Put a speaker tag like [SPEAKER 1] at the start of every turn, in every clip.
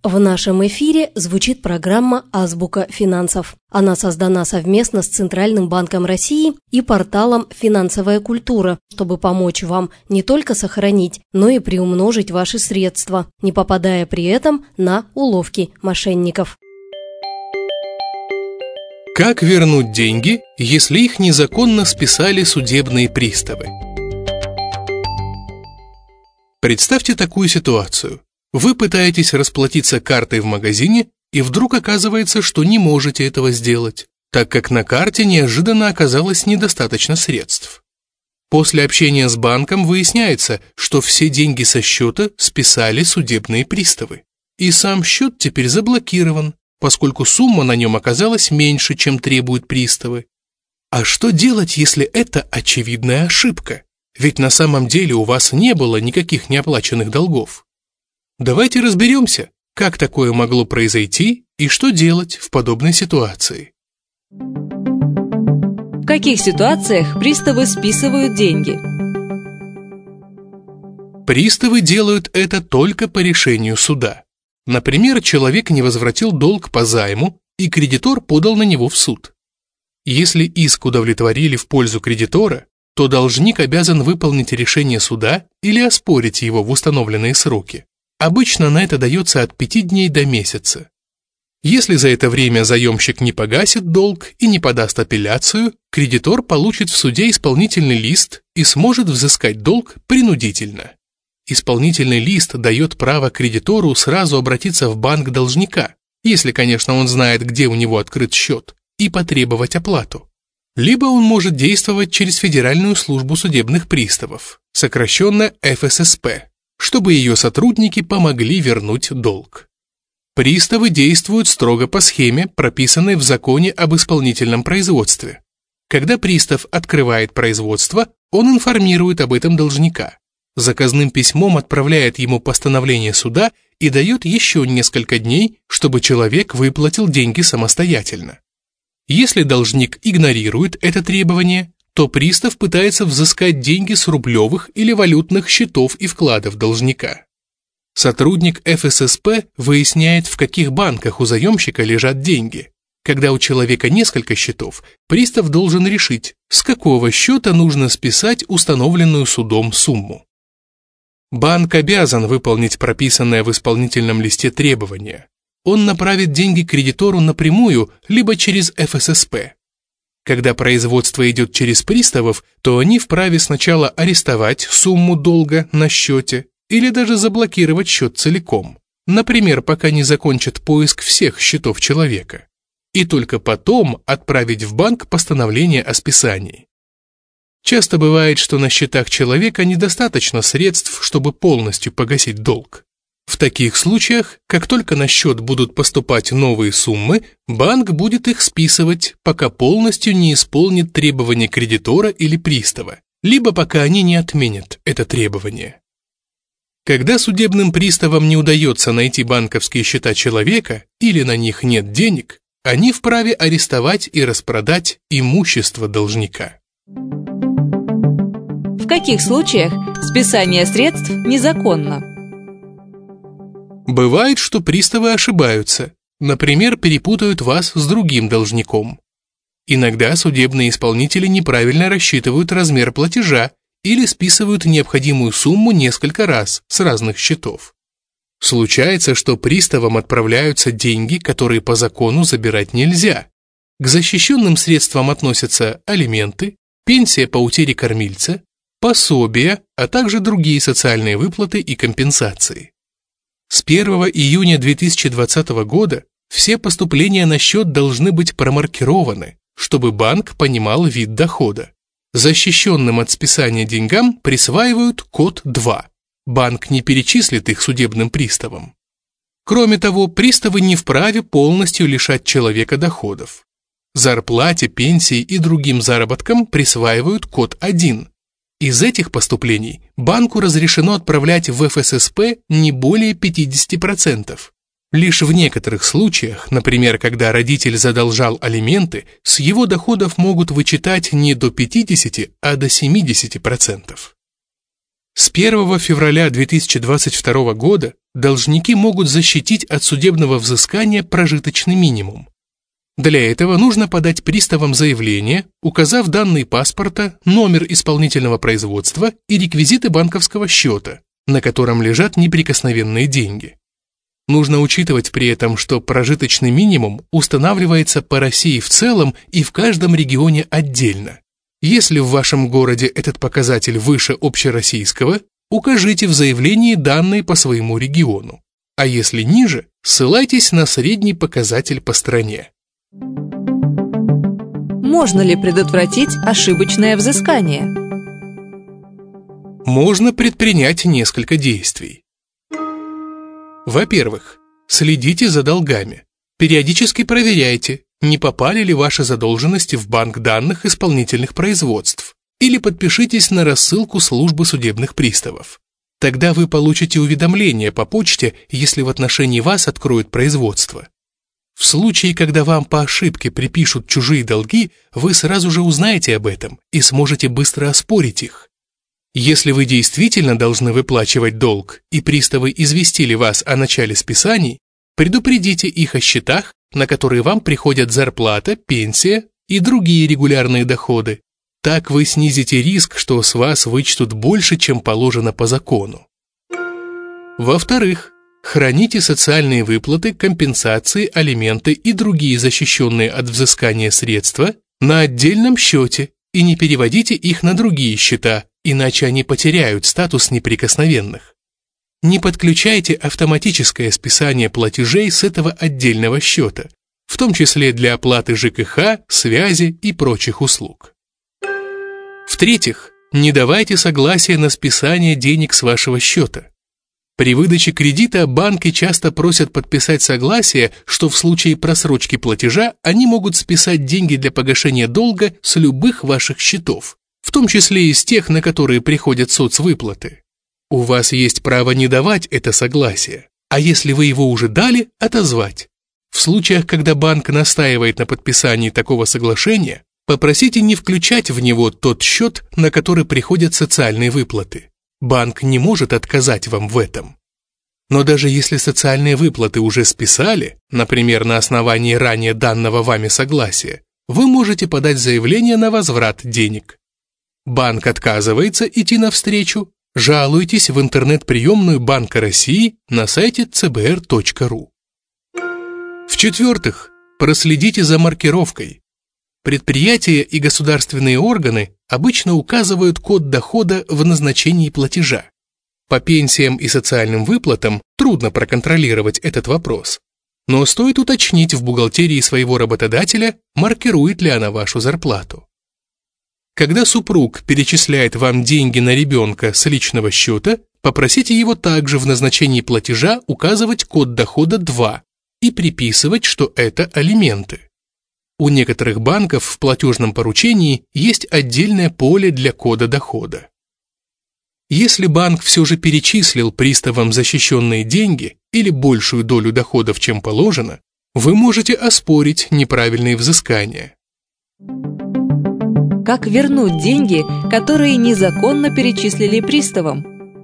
[SPEAKER 1] В нашем эфире звучит программа «Азбука финансов». Она создана совместно с Центральным банком России и порталом «Финансовая культура», чтобы помочь вам не только сохранить, но и приумножить ваши средства, не попадая при этом на уловки мошенников.
[SPEAKER 2] Как вернуть деньги, если их незаконно списали судебные приставы? Представьте такую ситуацию. Вы пытаетесь расплатиться картой в магазине, и вдруг оказывается, что не можете этого сделать, так как на карте неожиданно оказалось недостаточно средств. После общения с банком выясняется, что все деньги со счета списали судебные приставы. И сам счет теперь заблокирован, поскольку сумма на нем оказалась меньше, чем требуют приставы. А что делать, если это очевидная ошибка? Ведь на самом деле у вас не было никаких неоплаченных долгов. Давайте разберемся, как такое могло произойти и что делать в подобной ситуации.
[SPEAKER 3] В каких ситуациях приставы списывают деньги?
[SPEAKER 2] Приставы делают это только по решению суда. Например, человек не возвратил долг по займу, и кредитор подал на него в суд. Если иск удовлетворили в пользу кредитора, то должник обязан выполнить решение суда или оспорить его в установленные сроки. Обычно на это дается от 5 дней до месяца. Если за это время заемщик не погасит долг и не подаст апелляцию, кредитор получит в суде исполнительный лист и сможет взыскать долг принудительно. Исполнительный лист дает право кредитору сразу обратиться в банк должника, если, конечно, он знает, где у него открыт счет, и потребовать оплату. Либо он может действовать через Федеральную службу судебных приставов, сокращенно ФССП, чтобы ее сотрудники помогли вернуть долг. Приставы действуют строго по схеме, прописанной в законе об исполнительном производстве. Когда пристав открывает производство, он информирует об этом должника. Заказным письмом отправляет ему постановление суда и дает еще несколько дней, чтобы человек выплатил деньги самостоятельно. Если должник игнорирует это требование, то пристав пытается взыскать деньги с рублевых или валютных счетов и вкладов должника. Сотрудник ФССП выясняет, в каких банках у заемщика лежат деньги. Когда у человека несколько счетов, пристав должен решить, с какого счета нужно списать установленную судом сумму. Банк обязан выполнить прописанное в исполнительном листе требование. Он направит деньги кредитору напрямую, либо через ФССП. Когда производство идет через приставов, то они вправе сначала арестовать сумму долга на счете или даже заблокировать счет целиком, например, пока не закончат поиск всех счетов человека, и только потом отправить в банк постановление о списании. Часто бывает, что на счетах человека недостаточно средств, чтобы полностью погасить долг. В таких случаях, как только на счет будут поступать новые суммы, банк будет их списывать, пока полностью не исполнит требования кредитора или пристава, либо пока они не отменят это требование. Когда судебным приставам не удается найти банковские счета человека или на них нет денег, они вправе арестовать и распродать имущество должника.
[SPEAKER 3] В каких случаях списание средств незаконно?
[SPEAKER 2] Бывает, что приставы ошибаются, например, перепутают вас с другим должником. Иногда судебные исполнители неправильно рассчитывают размер платежа или списывают необходимую сумму несколько раз с разных счетов. Случается, что приставам отправляются деньги, которые по закону забирать нельзя. К защищенным средствам относятся алименты, пенсия по утере кормильца, пособия, а также другие социальные выплаты и компенсации. С 1 июня 2020 года все поступления на счет должны быть промаркированы, чтобы банк понимал вид дохода. Защищенным от списания деньгам присваивают код 2. Банк не перечислит их судебным приставам. Кроме того, приставы не вправе полностью лишать человека доходов. Зарплате, пенсии и другим заработкам присваивают код 1. Из этих поступлений банку разрешено отправлять в ФССП не более 50%. Лишь в некоторых случаях, например, когда родитель задолжал алименты, с его доходов могут вычитать не до 50, а до 70%. С 1 февраля 2022 года должники могут защитить от судебного взыскания прожиточный минимум. Для этого нужно подать приставам заявление, указав данные паспорта, номер исполнительного производства и реквизиты банковского счета, на котором лежат неприкосновенные деньги. Нужно учитывать при этом, что прожиточный минимум устанавливается по России в целом и в каждом регионе отдельно. Если в вашем городе этот показатель выше общероссийского, укажите в заявлении данные по своему региону. А если ниже, ссылайтесь на средний показатель по стране.
[SPEAKER 3] Можно ли предотвратить ошибочное взыскание?
[SPEAKER 2] Можно предпринять несколько действий. Во-первых, следите за долгами. Периодически проверяйте, не попали ли ваши задолженности в банк данных исполнительных производств, или подпишитесь на рассылку службы судебных приставов. Тогда вы получите уведомление по почте, если в отношении вас откроют производство. В случае, когда вам по ошибке припишут чужие долги, вы сразу же узнаете об этом и сможете быстро оспорить их. Если вы действительно должны выплачивать долг и приставы известили вас о начале списаний, предупредите их о счетах, на которые вам приходят зарплата, пенсия и другие регулярные доходы. Так вы снизите риск, что с вас вычтут больше, чем положено по закону. Во-вторых, храните социальные выплаты, компенсации, алименты и другие защищенные от взыскания средства на отдельном счете и не переводите их на другие счета, иначе они потеряют статус неприкосновенных. Не подключайте автоматическое списание платежей с этого отдельного счета, в том числе для оплаты ЖКХ, связи и прочих услуг. В-третьих, не давайте согласия на списание денег с вашего счета. При выдаче кредита банки часто просят подписать согласие, что в случае просрочки платежа они могут списать деньги для погашения долга с любых ваших счетов, в том числе и с тех, на которые приходят соцвыплаты. У вас есть право не давать это согласие, а если вы его уже дали, отозвать. В случаях, когда банк настаивает на подписании такого соглашения, попросите не включать в него тот счет, на который приходят социальные выплаты. Банк не может отказать вам в этом. Но даже если социальные выплаты уже списали, например, на основании ранее данного вами согласия, вы можете подать заявление на возврат денег. Банк отказывается идти навстречу, жалуйтесь в интернет-приемную Банка России на сайте cbr.ru. В-четвертых, проследите за маркировкой. Предприятия и государственные органы обычно указывают код дохода в назначении платежа. По пенсиям и социальным выплатам трудно проконтролировать этот вопрос. Но стоит уточнить в бухгалтерии своего работодателя, маркирует ли она вашу зарплату. Когда супруг перечисляет вам деньги на ребенка с личного счета, попросите его также в назначении платежа указывать код дохода 2 и приписывать, что это алименты. У некоторых банков в платежном поручении есть отдельное поле для кода дохода. Если банк все же перечислил приставам защищенные деньги или большую долю доходов, чем положено, вы можете оспорить неправильные взыскания.
[SPEAKER 3] Как вернуть деньги, которые незаконно перечислили приставам?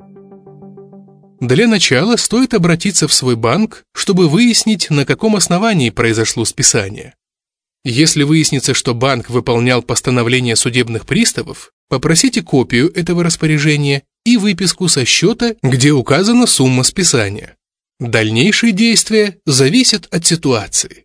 [SPEAKER 2] Для начала стоит обратиться в свой банк, чтобы выяснить, на каком основании произошло списание. Если выяснится, что банк выполнял постановление судебных приставов, попросите копию этого распоряжения и выписку со счета, где указана сумма списания. Дальнейшие действия зависят от ситуации.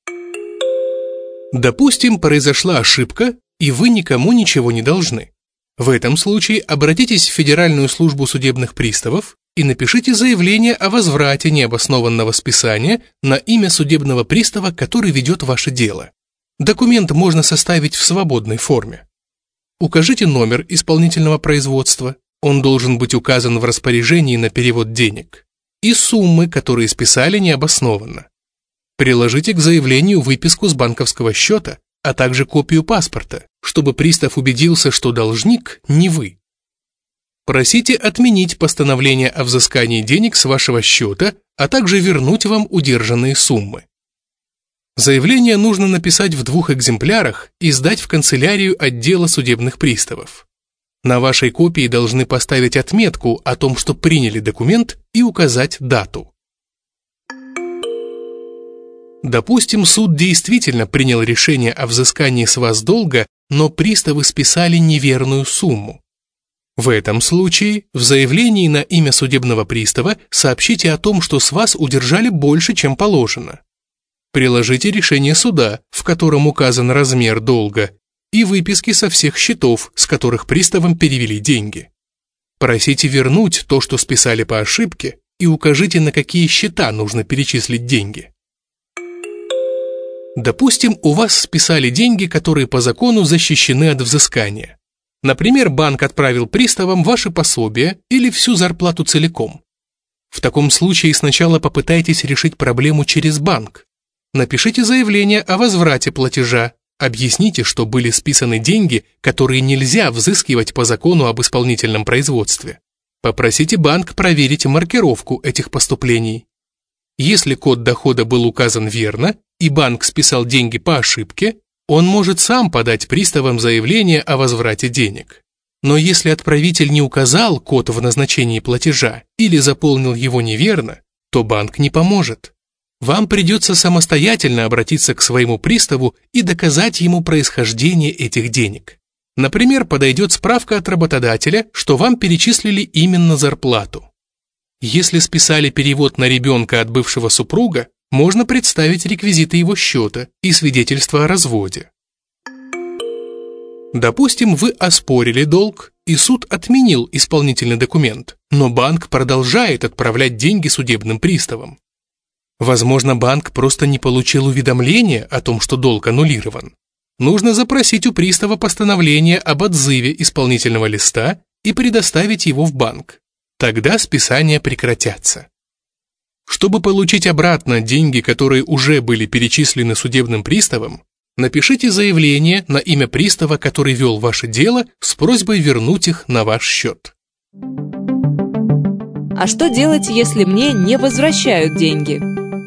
[SPEAKER 2] Допустим, произошла ошибка, и вы никому ничего не должны. В этом случае обратитесь в Федеральную службу судебных приставов и напишите заявление о возврате необоснованного списания на имя судебного пристава, который ведет ваше дело. Документ можно составить в свободной форме. Укажите номер исполнительного производства, он должен быть указан в распоряжении на перевод денег, и суммы, которые списали необоснованно. Приложите к заявлению выписку с банковского счета, а также копию паспорта, чтобы пристав убедился, что должник не вы. Просите отменить постановление о взыскании денег с вашего счета, а также вернуть вам удержанные суммы. Заявление нужно написать в 2 экземплярах и сдать в канцелярию отдела судебных приставов. На вашей копии должны поставить отметку о том, что приняли документ, и указать дату. Допустим, суд действительно принял решение о взыскании с вас долга, но приставы списали неверную сумму. В этом случае в заявлении на имя судебного пристава сообщите о том, что с вас удержали больше, чем положено. Приложите решение суда, в котором указан размер долга, и выписки со всех счетов, с которых приставам перевели деньги. Просите вернуть то, что списали по ошибке, и укажите, на какие счета нужно перечислить деньги. Допустим, у вас списали деньги, которые по закону защищены от взыскания. Например, банк отправил приставам ваше пособие или всю зарплату целиком. В таком случае сначала попытайтесь решить проблему через банк. Напишите заявление о возврате платежа, объясните, что были списаны деньги, которые нельзя взыскивать по закону об исполнительном производстве. Попросите банк проверить маркировку этих поступлений. Если код дохода был указан верно, и банк списал деньги по ошибке, он может сам подать приставам заявление о возврате денег. Но если отправитель не указал код в назначении платежа или заполнил его неверно, то банк не поможет. Вам придется самостоятельно обратиться к своему приставу и доказать ему происхождение этих денег. Например, подойдет справка от работодателя, что вам перечислили именно зарплату. Если списали перевод на ребенка от бывшего супруга, можно представить реквизиты его счета и свидетельство о разводе. Допустим, вы оспорили долг, и суд отменил исполнительный документ, но банк продолжает отправлять деньги судебным приставам. Возможно, банк просто не получил уведомления о том, что долг аннулирован. Нужно запросить у пристава постановление об отзыве исполнительного листа и предоставить его в банк. Тогда списания прекратятся. Чтобы получить обратно деньги, которые уже были перечислены судебным приставом, напишите заявление на имя пристава, который вел ваше дело, с просьбой вернуть их на ваш счет.
[SPEAKER 3] А что делать, если мне не возвращают деньги?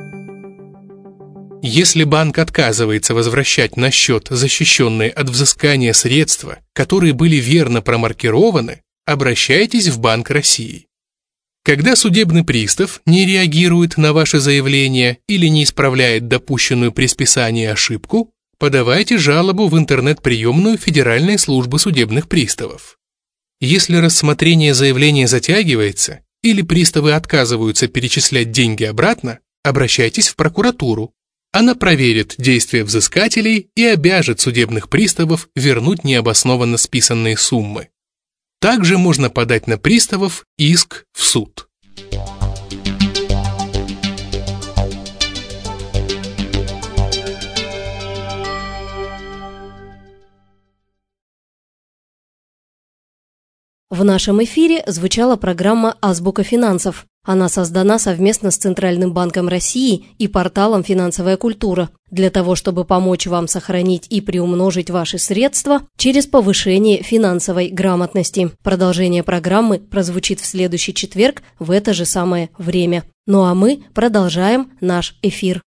[SPEAKER 2] Если банк отказывается возвращать на счет защищенные от взыскания средства, которые были верно промаркированы, обращайтесь в Банк России. Когда судебный пристав не реагирует на ваше заявление или не исправляет допущенную при списании ошибку, подавайте жалобу в интернет-приемную Федеральной службы судебных приставов. Если рассмотрение заявления затягивается или приставы отказываются перечислять деньги обратно, обращайтесь в прокуратуру. Она проверит действия взыскателей и обяжет судебных приставов вернуть необоснованно списанные суммы. Также можно подать на приставов иск в суд.
[SPEAKER 1] В нашем эфире звучала программа «Азбука финансов». Она создана совместно с Центральным банком России и порталом «Финансовая культура» для того, чтобы помочь вам сохранить и приумножить ваши средства через повышение финансовой грамотности. Продолжение программы прозвучит в следующий четверг в это же самое время. Ну а мы продолжаем наш эфир.